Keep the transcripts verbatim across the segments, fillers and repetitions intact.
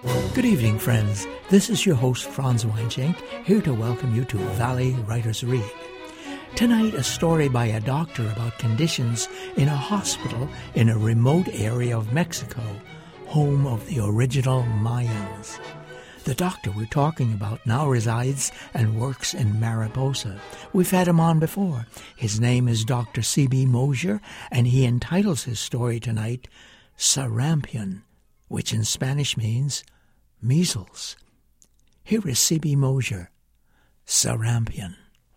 Good evening, friends. This is your host, Franz Weinschenk, here to welcome you to Valley Writers Read. Tonight, a story by a doctor about conditions in a hospital in a remote area of Mexico, home of the original Mayans. The doctor we're talking about now resides and works in Mariposa. We've had him on before. His name is Doctor C B Mosier, and he entitles his story tonight, Sarampion, which in Spanish means measles. Here is C B Mosier, Sarampion.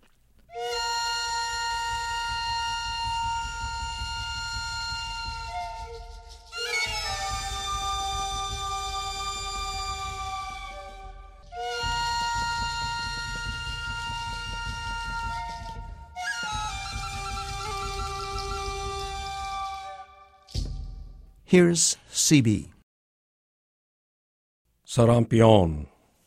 Here's C B. Sarampion.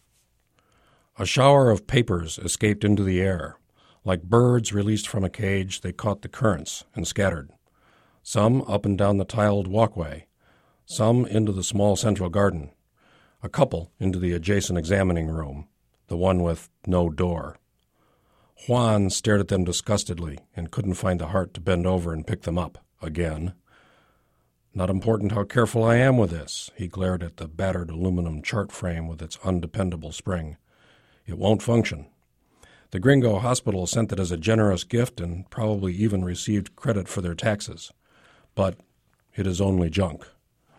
A shower of papers escaped into the air. Like birds released from a cage, they caught the currents and scattered. Some up and down the tiled walkway, some into the small central garden, a couple into the adjacent examining room, the one with no door. Juan stared at them disgustedly and couldn't find the heart to bend over and pick them up again. Not important how careful I am with this. He glared at the battered aluminum chart frame with its undependable spring. It won't function. The Gringo Hospital sent it as a generous gift and probably even received credit for their taxes. But it is only junk.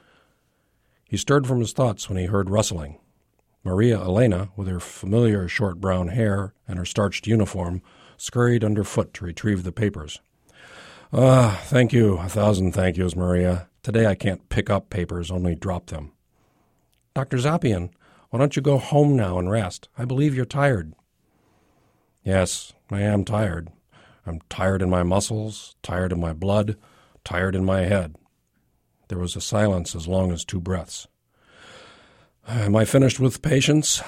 He stirred from his thoughts when he heard rustling. Maria Elena, with her familiar short brown hair and her starched uniform, scurried underfoot to retrieve the papers. Ah, thank you, a thousand thank yous, Maria. Today I can't pick up papers, only drop them. Doctor Zapian, why don't you go home now and rest? I believe you're tired. Yes, I am tired. I'm tired in my muscles, tired in my blood, tired in my head. There was a silence as long as two breaths. Am I finished with patients?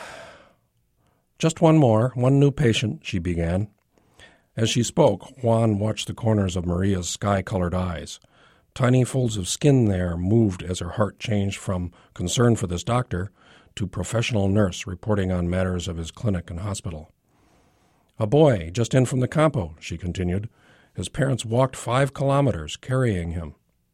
Just one more, one new patient, she began. As she spoke, Juan watched the corners of Maria's sky-colored eyes. Tiny folds of skin there moved as her heart changed from concern for this doctor to professional nurse reporting on matters of his clinic and hospital. A boy, just in from the campo, she continued. His parents walked five kilometers, carrying him.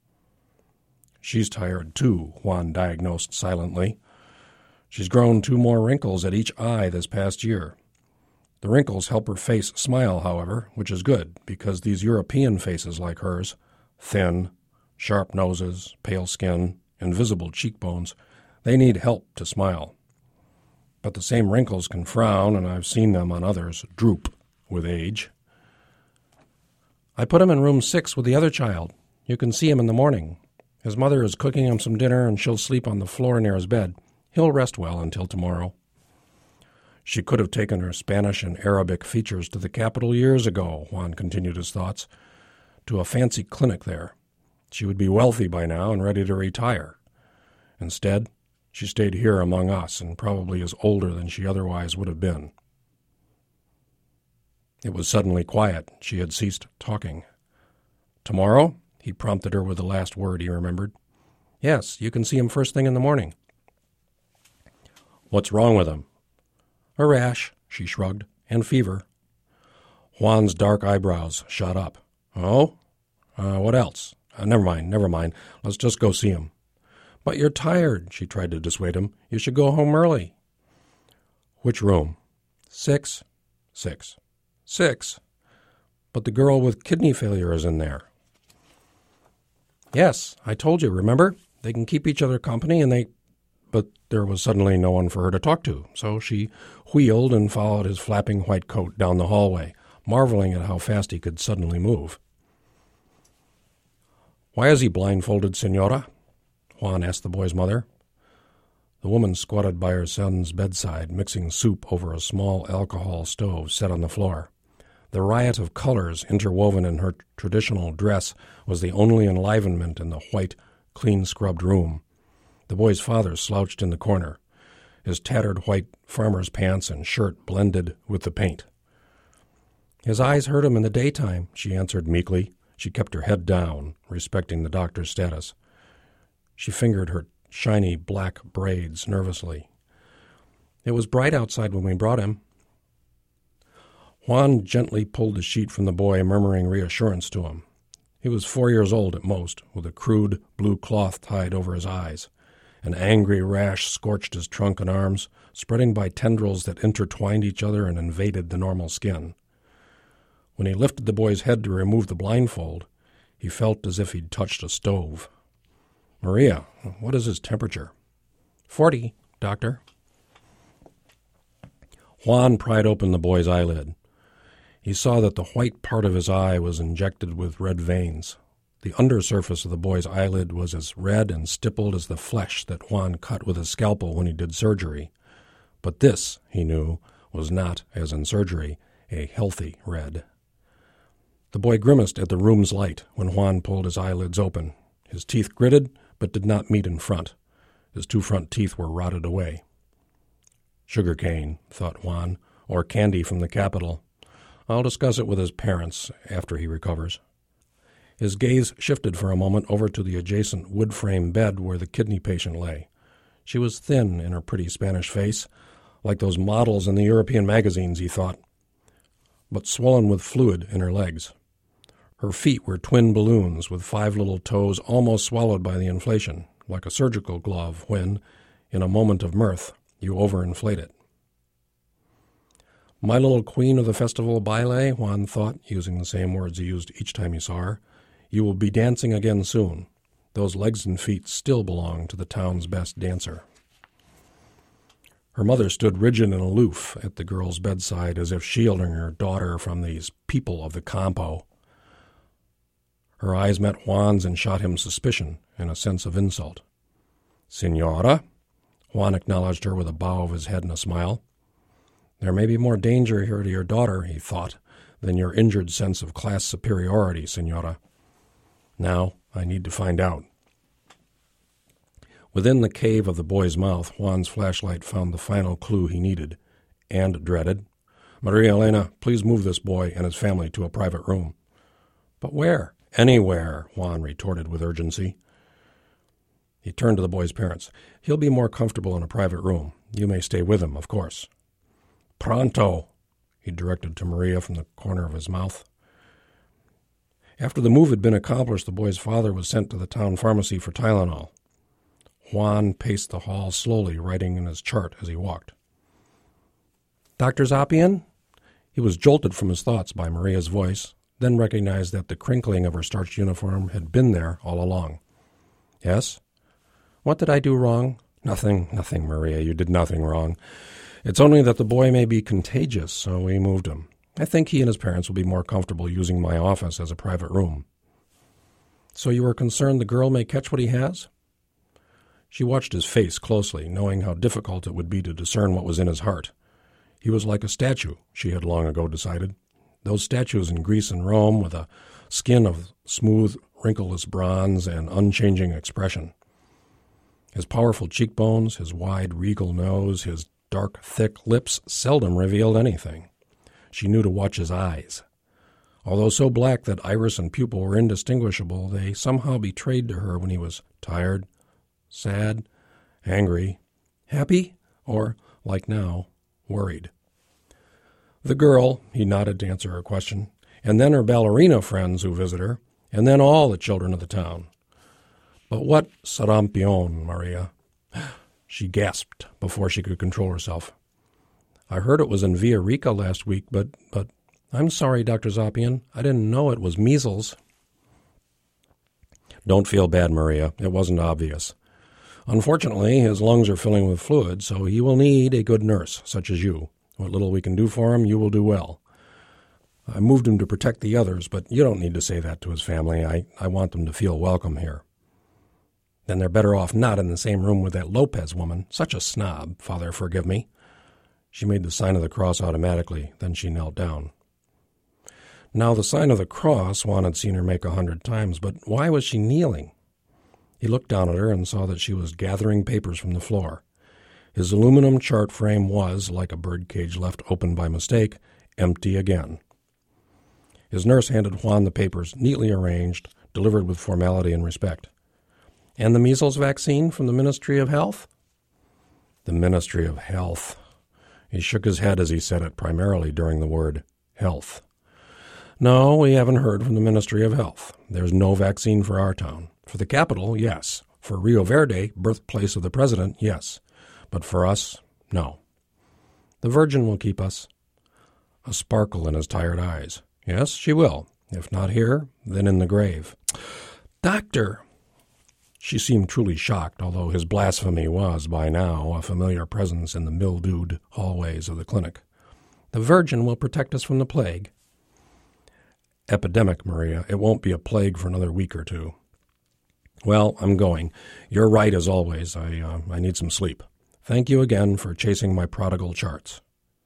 She's tired, too, Juan diagnosed silently. She's grown two more wrinkles at each eye this past year. The wrinkles help her face smile, however, which is good, because these European faces like hers, thin, sharp noses, pale skin, invisible cheekbones, they need help to smile. But the same wrinkles can frown, and I've seen them on others droop with age. I put him in room six with the other child. You can see him in the morning. His mother is cooking him some dinner, and she'll sleep on the floor near his bed. He'll rest well until tomorrow. She could have taken her Spanish and Arabic features to the capital years ago, Juan continued his thoughts, to a fancy clinic there. She would be wealthy by now and ready to retire. Instead, she stayed here among us and probably is older than she otherwise would have been. It was suddenly quiet. She had ceased talking. Tomorrow? He prompted her with the last word he remembered. Yes, you can see him first thing in the morning. What's wrong with him? A rash, she shrugged, and fever. Juan's dark eyebrows shot up. Oh? Uh, what else? Uh, never mind, never mind. Let's just go see him. But you're tired, she tried to dissuade him. You should go home early. Which room? Six. Six. Six. But the girl with kidney failure is in there. Yes, I told you, remember? They can keep each other company and they... But there was suddenly no one for her to talk to, so she wheeled and followed his flapping white coat down the hallway, marveling at how fast he could suddenly move. Why is he blindfolded, Senora? Juan asked the boy's mother. The woman squatted by her son's bedside, mixing soup over a small alcohol stove set on the floor. The riot of colors interwoven in her traditional dress was the only enlivenment in the white, clean-scrubbed room. The boy's father slouched in the corner. His tattered white farmer's pants and shirt blended with the paint. His eyes hurt him in the daytime, she answered meekly. She kept her head down, respecting the doctor's status. She fingered her shiny black braids nervously. "It was bright outside when we brought him." Juan gently pulled the sheet from the boy, murmuring reassurance to him. He was four years old at most, with a crude blue cloth tied over his eyes. An angry rash scorched his trunk and arms, spreading by tendrils that intertwined each other and invaded the normal skin. When he lifted the boy's head to remove the blindfold, he felt as if he'd touched a stove. "Maria, what is his temperature?" Forty, doctor." Juan pried open the boy's eyelid. He saw that the white part of his eye was injected with red veins. The undersurface of the boy's eyelid was as red and stippled as the flesh that Juan cut with his scalpel when he did surgery. But this, he knew, was not, as in surgery, a healthy red. The boy grimaced at the room's light when Juan pulled his eyelids open. His teeth gritted, but did not meet in front. His two front teeth were rotted away. "Sugar cane," thought Juan, "or candy from the capital. I'll discuss it with his parents after he recovers." His gaze shifted for a moment over to the adjacent wood-frame bed where the kidney patient lay. She was thin in her pretty Spanish face, like those models in the European magazines, he thought, but swollen with fluid in her legs. Her feet were twin balloons with five little toes almost swallowed by the inflation, like a surgical glove when, in a moment of mirth, you overinflate it. "My little queen of the festival baile," Juan thought, using the same words he used each time he saw her. "You will be dancing again soon. Those legs and feet still belong to the town's best dancer." Her mother stood rigid and aloof at the girl's bedside, as if shielding her daughter from these people of the campo. Her eyes met Juan's and shot him suspicion and a sense of insult. "Señora?" Juan acknowledged her with a bow of his head and a smile. "There may be more danger here to your daughter," he thought, "than your injured sense of class superiority, señora. Now I need to find out." Within the cave of the boy's mouth, Juan's flashlight found the final clue he needed and dreaded. "Maria Elena, please move this boy and his family to a private room." "But where?" "Anywhere," Juan retorted with urgency. He turned to the boy's parents. "He'll be more comfortable in a private room. You may stay with him, of course." "Pronto," he directed to Maria from the corner of his mouth. After the move had been accomplished, the boy's father was sent to the town pharmacy for Tylenol. Juan paced the hall slowly, writing in his chart as he walked. "Doctor Zappian?" He was jolted from his thoughts by Maria's voice, then recognized that the crinkling of her starched uniform had been there all along. "Yes?" "What did I do wrong?" "Nothing, nothing, Maria. You did nothing wrong. It's only that the boy may be contagious, so we moved him. I think he and his parents will be more comfortable using my office as a private room." "So you are concerned the girl may catch what he has?" She watched his face closely, knowing how difficult it would be to discern what was in his heart. He was like a statue, she had long ago decided. Those statues in Greece and Rome with a skin of smooth, wrinkleless bronze and unchanging expression. His powerful cheekbones, his wide, regal nose, his dark, thick lips seldom revealed anything. She knew to watch his eyes. Although so black that iris and pupil were indistinguishable, they somehow betrayed to her when he was tired, sad, angry, happy, or, like now, worried. The girl, he nodded to answer her question, and then her ballerina friends who visit her, and then all the children of the town. "But what sarampion, Maria?" She gasped before she could control herself. "I heard it was in Villarica last week, but, but, I'm sorry, Doctor Zappian. I didn't know it was measles." "Don't feel bad, Maria. It wasn't obvious. Unfortunately, his lungs are filling with fluid, so he will need a good nurse, such as you. What little we can do for him, you will do well. I moved him to protect the others, but you don't need to say that to his family. I, I want them to feel welcome here." "Then they're better off not in the same room with that Lopez woman. Such a snob, Father, forgive me." She made the sign of the cross automatically, then she knelt down. Now the sign of the cross Juan had seen her make a hundred times, but why was she kneeling? He looked down at her and saw that she was gathering papers from the floor. His aluminum chart frame was, like a birdcage left open by mistake, empty again. His nurse handed Juan the papers, neatly arranged, delivered with formality and respect. And the measles vaccine from the Ministry of Health? The Ministry of Health. He shook his head as he said it, primarily during the word health. No, we haven't heard from the Ministry of Health. There's no vaccine for our town. For the capital, yes. For Rio Verde, birthplace of the president, yes. But for us, no. The Virgin will keep us. A sparkle in his tired eyes. Yes, she will. If not here, then in the grave. Doctor! She seemed truly shocked, although his blasphemy was, by now, a familiar presence in the mildewed hallways of the clinic. The Virgin will protect us from the plague. Epidemic, Maria. It won't be a plague for another week or two. Well, I'm going. You're right, as always. I, uh, I need some sleep. Thank you again for chasing my prodigal charts.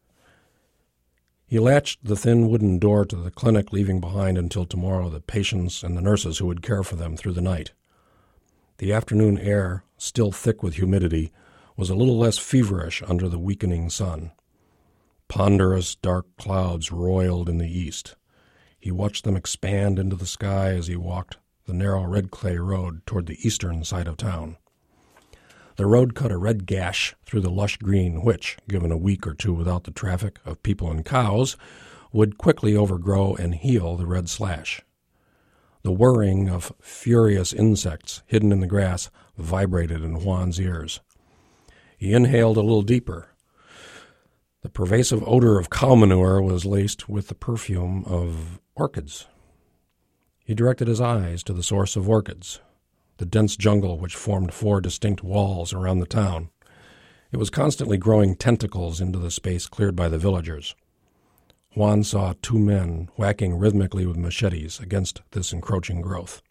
He latched the thin wooden door to the clinic, leaving behind until tomorrow the patients and the nurses who would care for them through the night. The afternoon air, still thick with humidity, was a little less feverish under the weakening sun. Ponderous dark clouds roiled in the east. He watched them expand into the sky as he walked the narrow red clay road toward the eastern side of town. The road cut a red gash through the lush green which, given a week or two without the traffic of people and cows, would quickly overgrow and heal the red slash. The whirring of furious insects hidden in the grass vibrated in Juan's ears. He inhaled a little deeper. The pervasive odor of cow manure was laced with the perfume of orchids. He directed his eyes to the source of orchids, the dense jungle which formed four distinct walls around the town. It was constantly growing tentacles into the space cleared by the villagers. Juan saw two men whacking rhythmically with machetes against this encroaching growth.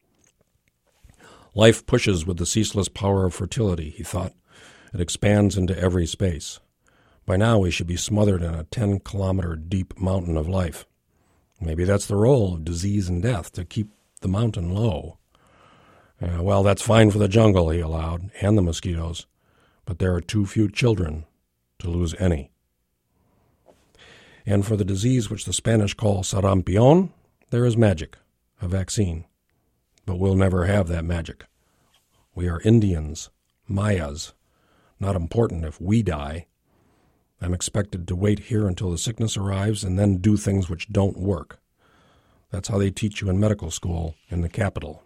Life pushes with the ceaseless power of fertility, he thought. It expands into every space. By now we should be smothered in a ten-kilometer deep mountain of life. Maybe that's the role of disease and death, to keep the mountain low. Uh, well, that's fine for the jungle, he allowed, and the mosquitoes. But there are too few children to lose any. And for the disease which the Spanish call sarampion, there is magic, a vaccine. But we'll never have that magic. We are Indians, Mayas. Not important if we die. I'm expected to wait here until the sickness arrives and then do things which don't work. That's how they teach you in medical school in the capital.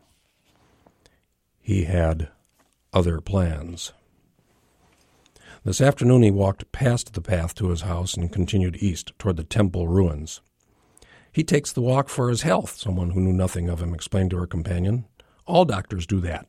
He had other plans. This afternoon he walked past the path to his house and continued east toward the temple ruins. He takes the walk for his health, someone who knew nothing of him explained to her companion. All doctors do that.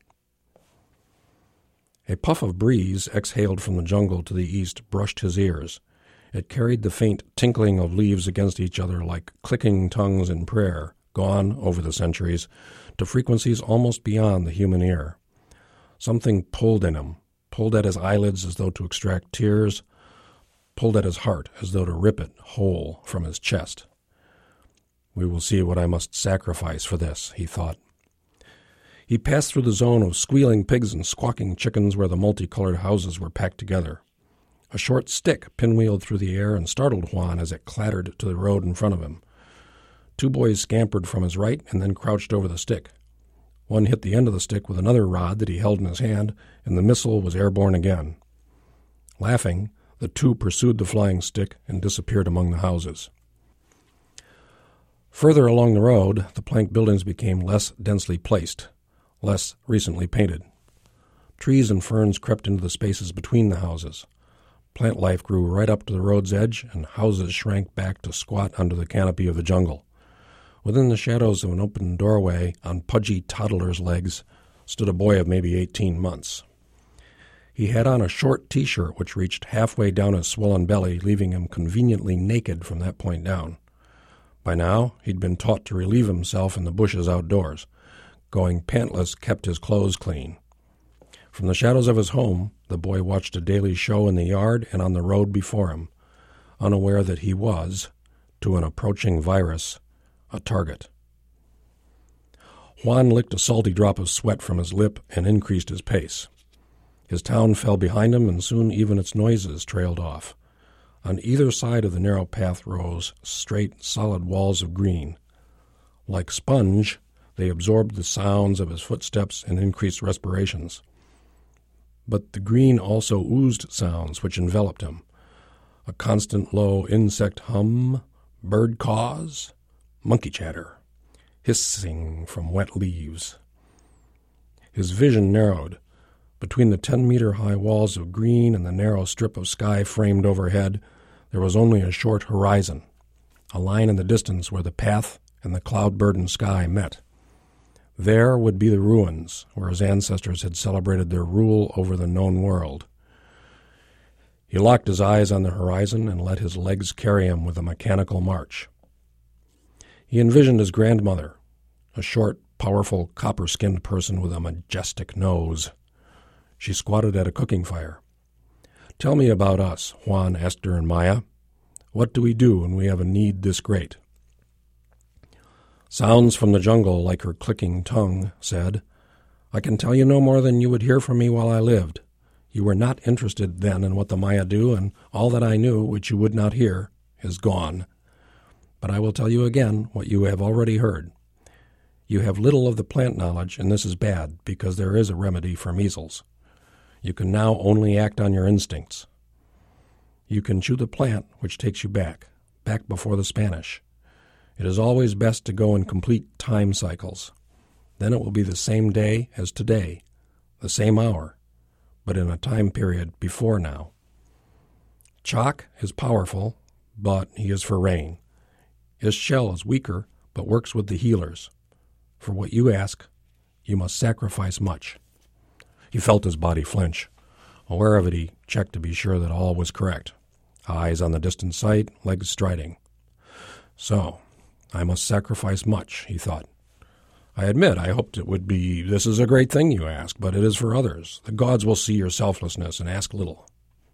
A puff of breeze exhaled from the jungle to the east brushed his ears. It carried the faint tinkling of leaves against each other like clicking tongues in prayer, gone, over the centuries, to frequencies almost beyond the human ear. Something pulled in him, pulled at his eyelids as though to extract tears, pulled at his heart as though to rip it whole from his chest. We will see what I must sacrifice for this, he thought. He passed through the zone of squealing pigs and squawking chickens where the multicolored houses were packed together. A short stick pinwheeled through the air and startled Juan as it clattered to the road in front of him. Two boys scampered from his right and then crouched over the stick. One hit the end of the stick with another rod that he held in his hand, and the missile was airborne again. Laughing, the two pursued the flying stick and disappeared among the houses. Further along the road, the plank buildings became less densely placed, less recently painted. Trees and ferns crept into the spaces between the houses. Plant life grew right up to the road's edge, and houses shrank back to squat under the canopy of the jungle. Within the shadows of an open doorway, on pudgy toddler's legs, stood a boy of maybe eighteen months. He had on a short T-shirt which reached halfway down his swollen belly, leaving him conveniently naked from that point down. By now, he'd been taught to relieve himself in the bushes outdoors. Going pantless kept his clothes clean. From the shadows of his home, the boy watched a daily show in the yard and on the road before him, unaware that he was, to an approaching virus, a target. Juan licked a salty drop of sweat from his lip and increased his pace. His town fell behind him, and soon even its noises trailed off. On either side of the narrow path rose straight, solid walls of green. Like sponge, They absorbed the sounds of his footsteps and increased respirations. But the green also oozed sounds which enveloped him. A constant low insect hum, bird caws, monkey chatter, hissing from wet leaves. His vision narrowed. Between the ten-meter-high walls of green and the narrow strip of sky framed overhead, there was only a short horizon, a line in the distance where the path and the cloud-burdened sky met. There would be the ruins where his ancestors had celebrated their rule over the known world. He locked his eyes on the horizon and let his legs carry him with a mechanical march. He envisioned his grandmother, a short, powerful, copper-skinned person with a majestic nose. She squatted at a cooking fire. "Tell me about us," Juan asked her and Maya. "What do we do when we have a need this great?" Sounds from the jungle, like her clicking tongue, said, "I can tell you no more than you would hear from me while I lived. You were not interested then in what the Maya do, and all that I knew, which you would not hear, is gone. But I will tell you again what you have already heard. You have little of the plant knowledge, and this is bad, because there is a remedy for measles. You can now only act on your instincts. You can chew the plant which takes you back, back before the Spanish. It is always best to go in complete time cycles. Then it will be the same day as today, the same hour, but in a time period before now. Chalk is powerful, but he is for rain. His shell is weaker, but works with the healers. For what you ask, you must sacrifice much." He felt his body flinch. Aware of it, he checked to be sure that all was correct. Eyes on the distant sight, legs striding. "So, I must sacrifice much," he thought. "I admit I hoped it would be, 'This is a great thing you ask, but it is for others. The gods will see your selflessness and ask little.'"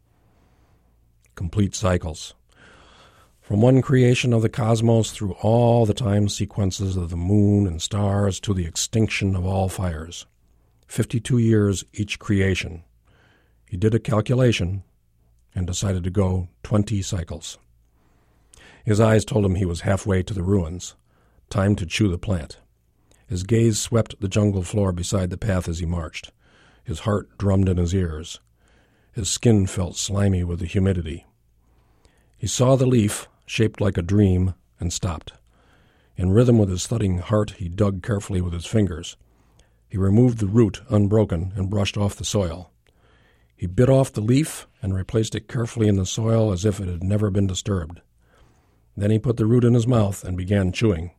Complete cycles. From one creation of the cosmos through all the time sequences of the moon and stars to the extinction of all fires. Fifty-two years each creation. He did a calculation and decided to go twenty cycles. His eyes told him he was halfway to the ruins. Time to chew the plant. His gaze swept the jungle floor beside the path as he marched. His heart drummed in his ears. His skin felt slimy with the humidity. He saw the leaf, shaped like a dream, and stopped. In rhythm with his thudding heart, he dug carefully with his fingers. He removed the root unbroken and brushed off the soil. He bit off the leaf and replaced it carefully in the soil as if it had never been disturbed. Then he put the root in his mouth and began chewing.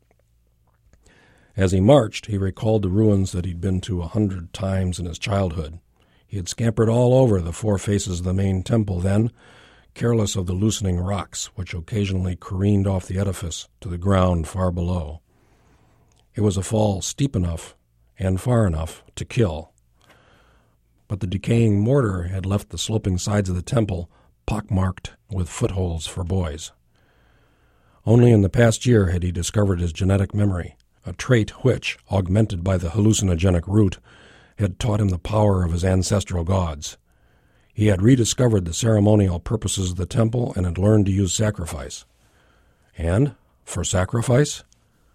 As he marched, he recalled the ruins that he'd been to a hundred times in his childhood. He had scampered all over the four faces of the main temple then, careless of the loosening rocks which occasionally careened off the edifice to the ground far below. It was a fall steep enough and far enough to kill. But the decaying mortar had left the sloping sides of the temple pockmarked with footholds for boys. Only in the past year had he discovered his genetic memory, a trait which, augmented by the hallucinogenic root, had taught him the power of his ancestral gods. He had rediscovered the ceremonial purposes of the temple and had learned to use sacrifice. And, for sacrifice?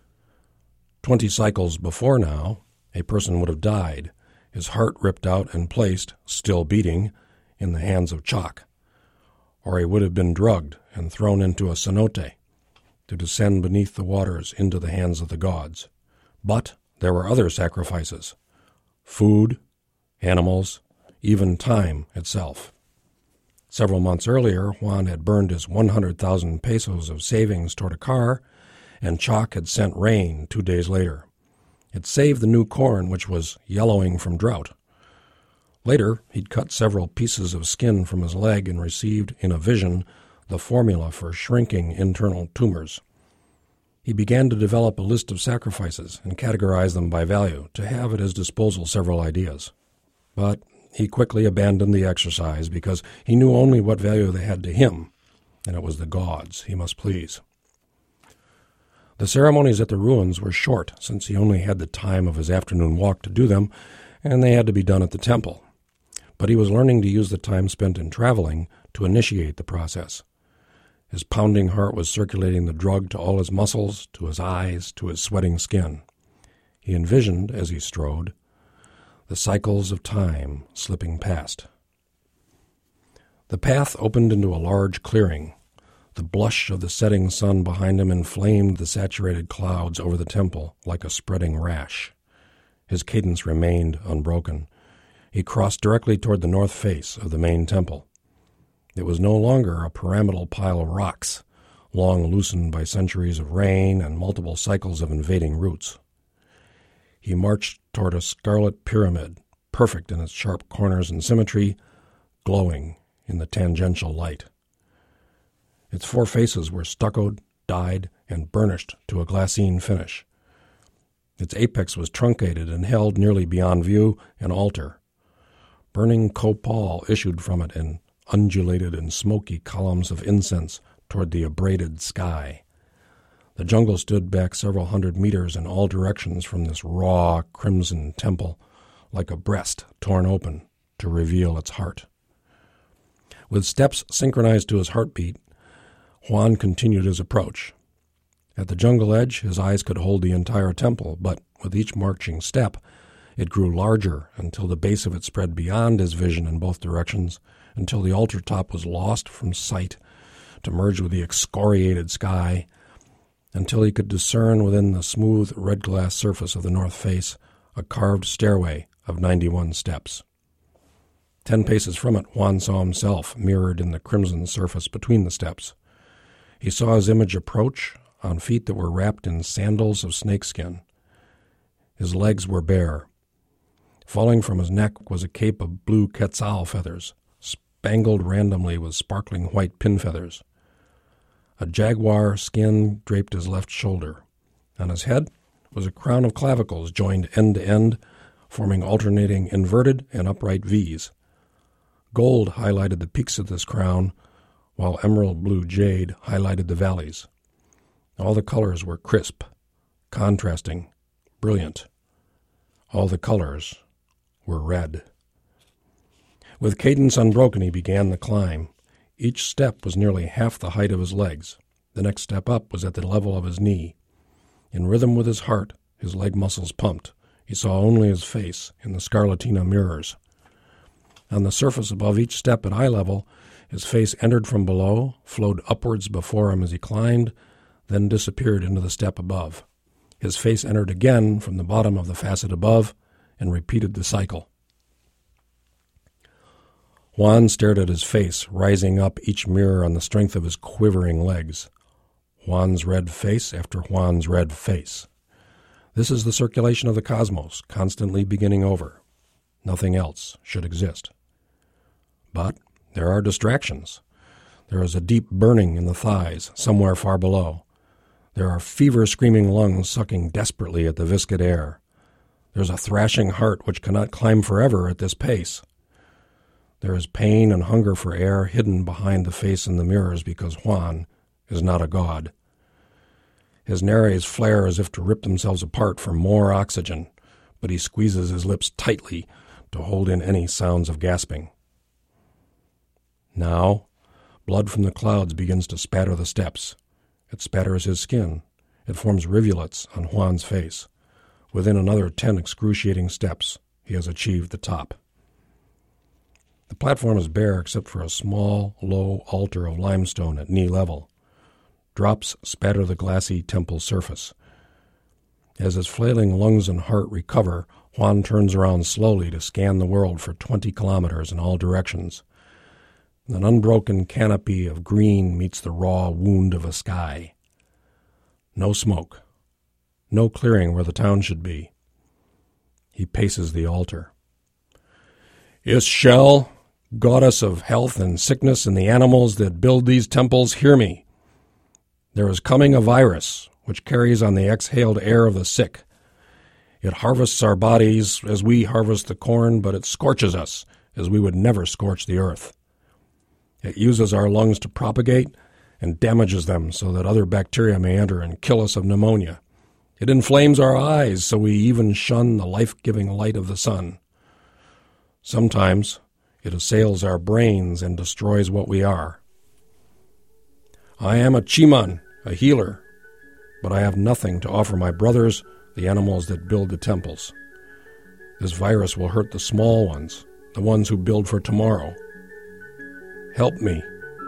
Twenty cycles before now, a person would have died, his heart ripped out and placed, still beating, in the hands of Chalk. Or he would have been drugged and thrown into a cenote, to descend beneath the waters into the hands of the gods. But there were other sacrifices. Food, animals, even time itself. Several months earlier, Juan had burned his one hundred thousand pesos of savings toward a car, and Chalk had sent rain two days later. It saved the new corn, which was yellowing from drought. Later, he'd cut several pieces of skin from his leg and received, in a vision, the formula for shrinking internal tumors. He began to develop a list of sacrifices and categorize them by value, to have at his disposal several ideas. But he quickly abandoned the exercise because he knew only what value they had to him, and it was the gods he must please. The ceremonies at the ruins were short, since he only had the time of his afternoon walk to do them, and they had to be done at the temple. But he was learning to use the time spent in traveling to initiate the process. His pounding heart was circulating the drug to all his muscles, to his eyes, to his sweating skin. He envisioned, as he strode, the cycles of time slipping past. The path opened into a large clearing. The blush of the setting sun behind him inflamed the saturated clouds over the temple like a spreading rash. His cadence remained unbroken. He crossed directly toward the north face of the main temple. It was no longer a pyramidal pile of rocks, long loosened by centuries of rain and multiple cycles of invading roots. He marched toward a scarlet pyramid, perfect in its sharp corners and symmetry, glowing in the tangential light. Its four faces were stuccoed, dyed, and burnished to a glassine finish. Its apex was truncated and held nearly beyond view an altar. Burning copal issued from it in undulated and smoky columns of incense toward the abraded sky. The jungle stood back several hundred meters in all directions from this raw, crimson temple, like a breast torn open to reveal its heart. With steps synchronized to his heartbeat, Juan continued his approach. At the jungle edge, his eyes could hold the entire temple, but with each marching step, it grew larger until the base of it spread beyond his vision in both directions, until the altar top was lost from sight to merge with the excoriated sky, until he could discern within the smooth red glass surface of the north face a carved stairway of ninety-one steps. Ten paces from it, Juan saw himself mirrored in the crimson surface between the steps. He saw his image approach on feet that were wrapped in sandals of snakeskin. His legs were bare. Falling from his neck was a cape of blue quetzal feathers, spangled randomly with sparkling white pin feathers. A jaguar skin draped his left shoulder. On his head was a crown of clavicles joined end to end, forming alternating inverted and upright V's. Gold highlighted the peaks of this crown, while emerald blue jade highlighted the valleys. All the colors were crisp, contrasting, brilliant. All the colors were red. With cadence unbroken, he began the climb. Each step was nearly half the height of his legs. The next step up was at the level of his knee. In rhythm with his heart, his leg muscles pumped. He saw only his face in the scarlatina mirrors. On the surface above each step at eye level, his face entered from below, flowed upwards before him as he climbed, then disappeared into the step above. His face entered again from the bottom of the facet above and repeated the cycle. Juan stared at his face, rising up each mirror on the strength of his quivering legs. Juan's red face after Juan's red face. This is the circulation of the cosmos, constantly beginning over. Nothing else should exist. But there are distractions. There is a deep burning in the thighs, somewhere far below. There are fever-screaming lungs sucking desperately at the viscid air. There's a thrashing heart which cannot climb forever at this pace. There is pain and hunger for air hidden behind the face in the mirrors because Juan is not a god. His nares flare as if to rip themselves apart for more oxygen, but he squeezes his lips tightly to hold in any sounds of gasping. Now, blood from the clouds begins to spatter the steps. It spatters his skin. It forms rivulets on Juan's face. Within another ten excruciating steps, he has achieved the top. The platform is bare except for a small, low altar of limestone at knee level. Drops spatter the glassy temple surface. As his flailing lungs and heart recover, Juan turns around slowly to scan the world for twenty kilometers in all directions. An unbroken canopy of green meets the raw wound of a sky. No smoke. No clearing where the town should be. He paces the altar. Ixchel, goddess of health and sickness and the animals that build these temples, hear me. There is coming a virus which carries on the exhaled air of the sick. It harvests our bodies as we harvest the corn, but it scorches us as we would never scorch the earth. It uses our lungs to propagate and damages them so that other bacteria may enter and kill us of pneumonia. It inflames our eyes so we even shun the life-giving light of the sun. Sometimes it assails our brains and destroys what we are. I am a Chiman, a healer, but I have nothing to offer my brothers the animals that build the temples. This virus will hurt the small ones, the ones who build for tomorrow. Help me.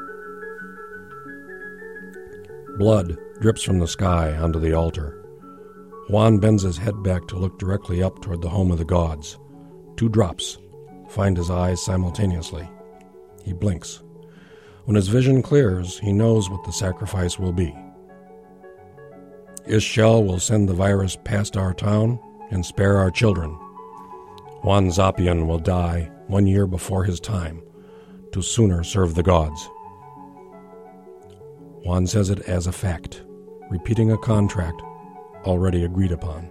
Blood drips from the sky onto the altar. Juan bends his head back to look directly up toward the home of the gods. Two drops find his eyes simultaneously. He blinks. When his vision clears, he knows what the sacrifice will be. Ixchel will send the virus past our town and spare our children. Juan Zapian will die one year before his time, to sooner serve the gods. Juan says it as a fact, repeating a contract already agreed upon.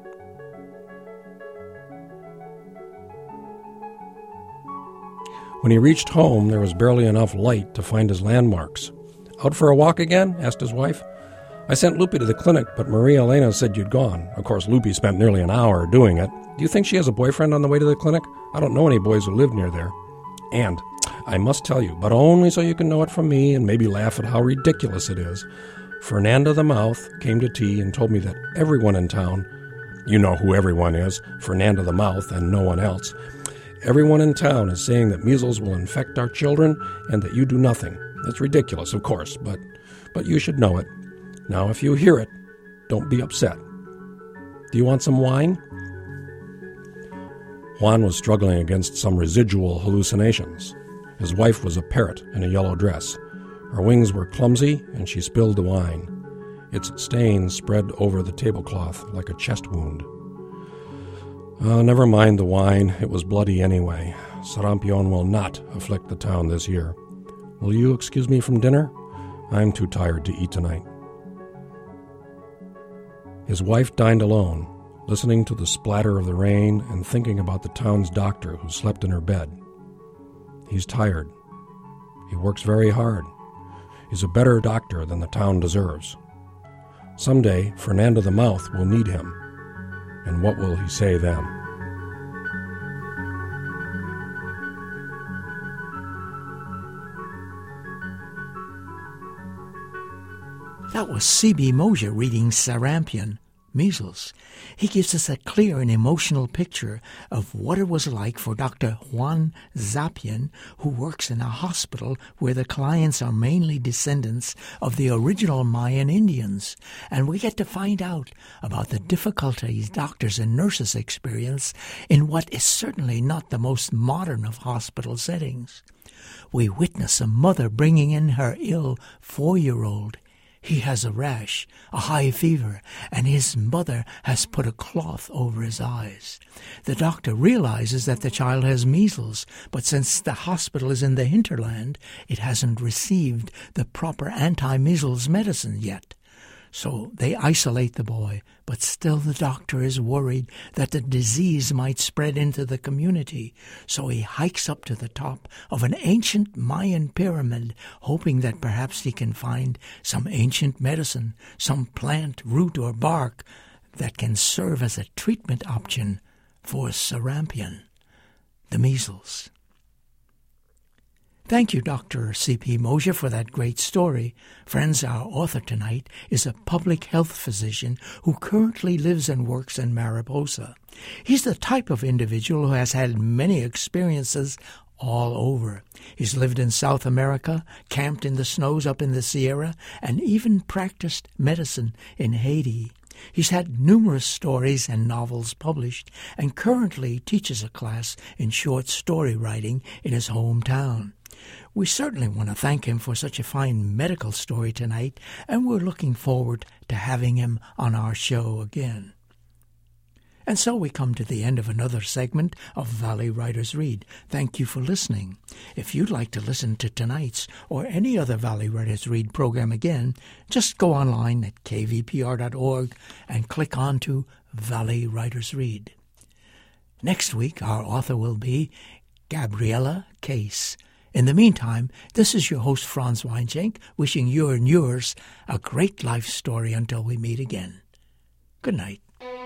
When he reached home, there was barely enough light to find his landmarks. "Out for a walk again?" asked his wife. "I sent Lupe to the clinic, but Maria Elena said you'd gone." Of course, Lupe spent nearly an hour doing it. "Do you think she has a boyfriend on the way to the clinic? I don't know any boys who live near there. And I must tell you, but only so you can know it from me and maybe laugh at how ridiculous it is, Fernanda the Mouth came to tea and told me that everyone in town, you know who everyone is, Fernanda the Mouth and no one else, everyone in town is saying that measles will infect our children and that you do nothing. It's ridiculous, of course, but but you should know it. Now, if you hear it, don't be upset. Do you want some wine?" Juan was struggling against some residual hallucinations. His wife was a parrot in a yellow dress. Her wings were clumsy, and she spilled the wine. Its stains spread over the tablecloth like a chest wound. Oh, never mind the wine. It was bloody anyway. Sarampion will not afflict the town this year. Will you excuse me from dinner? I'm too tired to eat tonight. His wife dined alone, listening to the splatter of the rain and thinking about the town's doctor who slept in her bed. He's tired. He works very hard. He's a better doctor than the town deserves. Someday, Fernanda the Mouth will need him. And what will he say then? That was C B Mosier reading Sarampion, Measles. He gives us a clear and emotional picture of what it was like for Doctor Juan Zapian, who works in a hospital where the clients are mainly descendants of the original Mayan Indians. And we get to find out about the difficulties doctors and nurses experience in what is certainly not the most modern of hospital settings. We witness a mother bringing in her ill four-year-old. He has a rash, a high fever, and his mother has put a cloth over his eyes. The doctor realizes that the child has measles, but since the hospital is in the hinterland, it hasn't received the proper anti-measles medicine yet. So they isolate the boy, but still the doctor is worried that the disease might spread into the community. So he hikes up to the top of an ancient Mayan pyramid, hoping that perhaps he can find some ancient medicine, some plant, root, or bark that can serve as a treatment option for sarampion, the measles. Thank you, Doctor C P Mosier, for that great story. Friends, our author tonight is a public health physician who currently lives and works in Mariposa. He's the type of individual who has had many experiences all over. He's lived in South America, camped in the snows up in the Sierra, and even practiced medicine in Haiti. He's had numerous stories and novels published and currently teaches a class in short story writing in his hometown. We certainly want to thank him for such a fine medical story tonight, and we're looking forward to having him on our show again. And so we come to the end of another segment of Valley Writers Read. Thank you for listening. If you'd like to listen to tonight's or any other Valley Writers Read program again, just go online at k v p r dot org and click on to Valley Writers Read. Next week, our author will be Gabriella Case. In the meantime, this is your host, Franz Weinschenk, wishing you and yours a great life story until we meet again. Good night.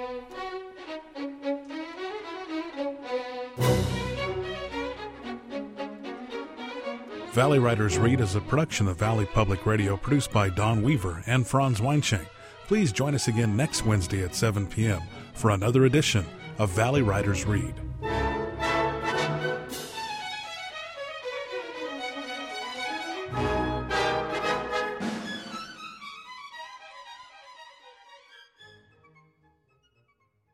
Valley Writers Read is a production of Valley Public Radio produced by Don Weaver and Franz Weinschenk. Please join us again next Wednesday at seven p.m. for another edition of Valley Writers Read.